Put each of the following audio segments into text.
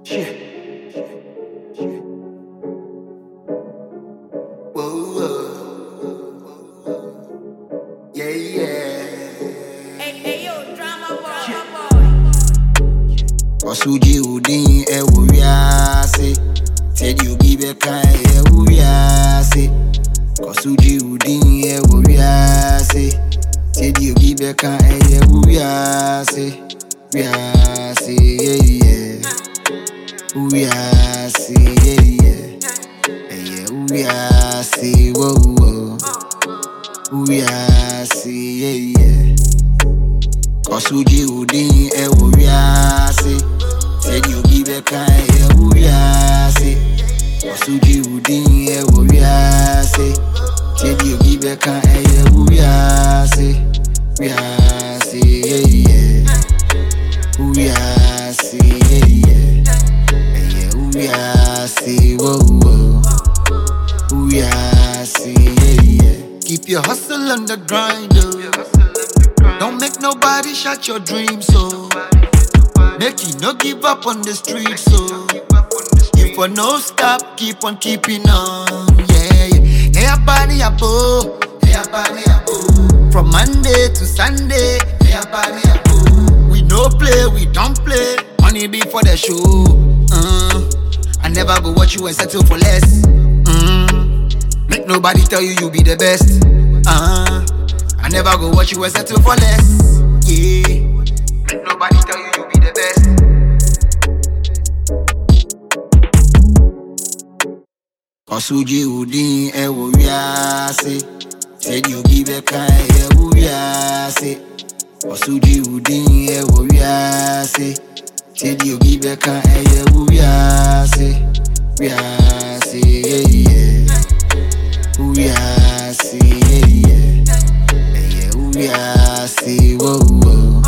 Yeah, yeah. Hey, yo, drama boy. Osuji udin ewo wiase. Said you give a kind ewo wiase. Osuji udin ewo wiase. Said you give a kind ewo wiase. Wiase, yeah, yeah. Wiase, yeah, yeah. Yeah, wiase, whoa, whoa. Wiase, yeah, yeah. Osuji udin ewo wiase. Said you give a kind ewo wiase. Osuji udin ewo wiase. Said you give a kind ewo wiase. Wiase, yeah, yeah. Wiase, yeah, yeah. Yeah, wiase, whoa, whoa. Wiase, yeah, yeah. Keep your hustle on the grind, oh. Don't make nobody shut your dreams, so make you no give up on the street, so you for no stop, keep on keeping on, yeah, yeah. Hey, body abo, hey, body abo. From Monday to Sunday, hey, body abo. We no play, we don't play. Money be for the show. I never go watch you and settle for less. Make nobody tell you you be the best. I never go watch you and settle for less. Yeah. Make nobody tell you you be the best. Osuji udin ewo wiase. Said you give a kind ewo wiase. Osuji udin ewo wiase. Said you give a kind ewo wiase. Wiase, yeah, yeah. Wiase, yeah, yeah. Wiase, whoa, whoa.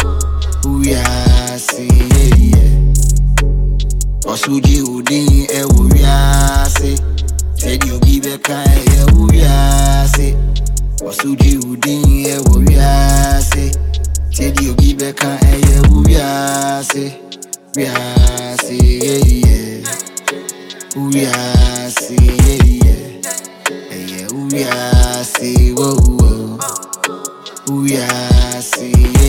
Wiase, yeah, yeah. Osuji udin ewo wiase. Said you give a kind ewo wiase. Osuji udin ewo wiase. Said you give a kind ewo wiase. Wiase, yeah, yeah. Wiase, yeah, yeah. Yeah, wiase, whoa, whoa. Wiase.